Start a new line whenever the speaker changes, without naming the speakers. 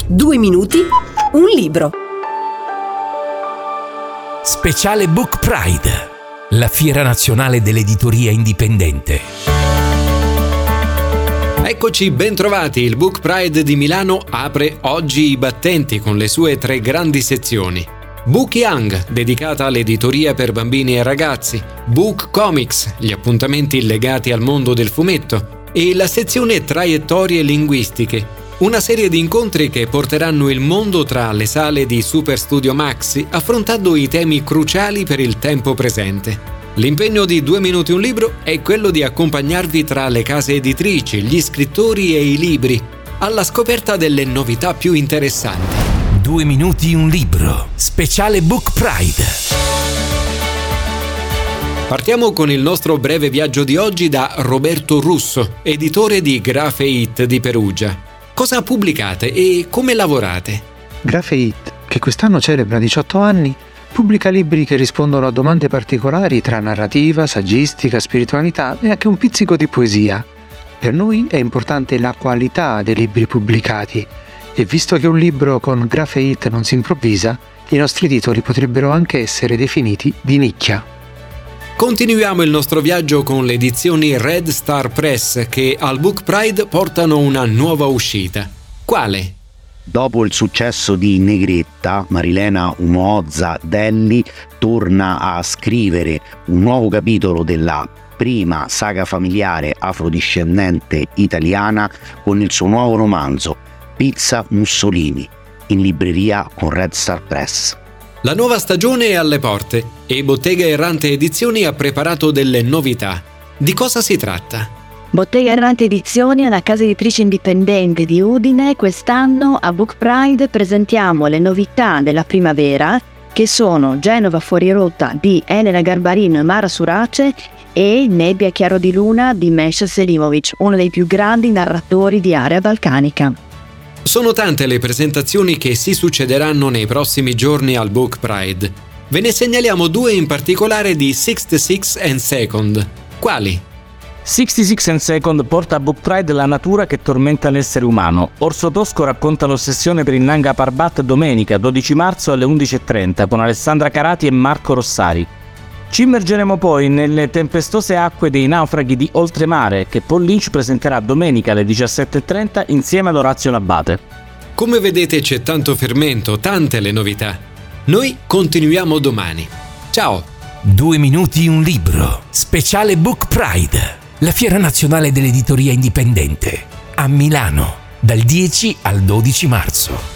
2 minuti, un libro.
Speciale Book Pride, la fiera nazionale dell'editoria indipendente.
Eccoci, bentrovati. Il Book Pride di Milano apre oggi i battenti con le sue 3 grandi sezioni. Book Young, dedicata all'editoria per bambini e ragazzi, Book Comics, gli appuntamenti legati al mondo del fumetto, e la sezione Traiettorie linguistiche, una serie di incontri che porteranno il mondo tra le sale di Super Studio Maxi, affrontando i temi cruciali per il tempo presente. L'impegno di 2 minuti un libro è quello di accompagnarvi tra le case editrici, gli scrittori e i libri, alla scoperta delle novità più interessanti.
2 minuti un libro, speciale Book Pride.
Partiamo con il nostro breve viaggio di oggi da Roberto Russo, editore di Grapheit di Perugia. Cosa pubblicate e come lavorate?
Grapheit, che quest'anno celebra 18 anni, pubblica libri che rispondono a domande particolari tra narrativa, saggistica, spiritualità e anche un pizzico di poesia. Per noi è importante la qualità dei libri pubblicati e visto che un libro con Grapheit non si improvvisa, i nostri titoli potrebbero anche essere definiti di nicchia.
Continuiamo il nostro viaggio con le edizioni Red Star Press che al Book Pride portano una nuova uscita. Quale?
Dopo il successo di Negretta, Marilena Umoza Delli torna a scrivere un nuovo capitolo della prima saga familiare afrodiscendente italiana con il suo nuovo romanzo Pizza Mussolini, in libreria con Red Star Press.
La nuova stagione è alle porte e Bottega Errante Edizioni ha preparato delle novità. Di cosa si tratta?
Bottega Errante Edizioni è una casa editrice indipendente di Udine. Quest'anno a Book Pride presentiamo le novità della primavera, che sono Genova fuori rotta di Elena Garbarino e Mara Surace e Nebbia chiaro di luna di Mesha Selimovic, uno dei più grandi narratori di area balcanica.
Sono tante le presentazioni che si succederanno nei prossimi giorni al Book Pride. Ve ne segnaliamo 2 in particolare di 66 and Second. Quali?
66 and Second porta a Book Pride la natura che tormenta l'essere umano. Orso Tosco racconta l'ossessione per il Nanga Parbat domenica 12 marzo alle 11:30 con Alessandra Carati e Marco Rossari. Ci immergeremo poi nelle tempestose acque dei naufraghi di Oltremare che Paul Lynch presenterà domenica alle 17:30 insieme ad Orazio Labate.
Come vedete c'è tanto fermento, tante le novità. Noi continuiamo domani. Ciao!
2 minuti un libro, speciale Book Pride, la fiera nazionale dell'editoria indipendente, a Milano, dal 10 al 12 marzo.